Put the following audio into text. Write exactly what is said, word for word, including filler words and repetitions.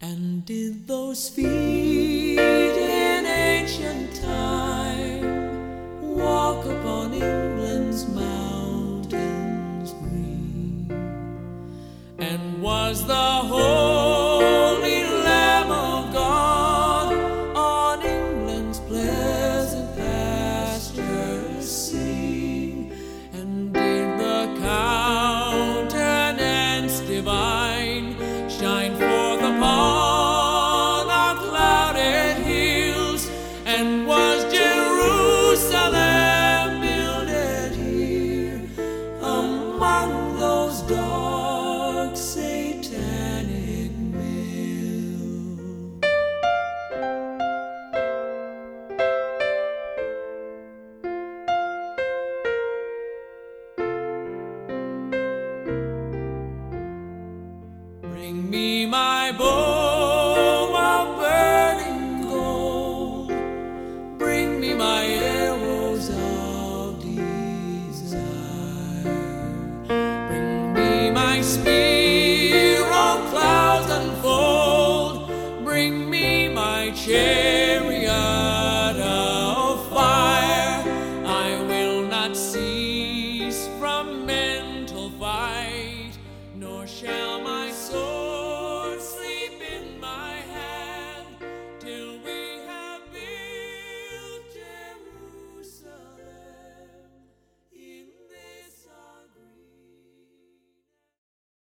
And did those feet in ancient time walk upon England's mountains green? And was the holy Lamb of God on England's pleasant pastures seen? And did the countenance divine shine forth upon our clouded hills? And was Jerusalem builded here among those dark satanic mills? Bring me my bow of burning gold, bring me my arrows of desire, bring me my spear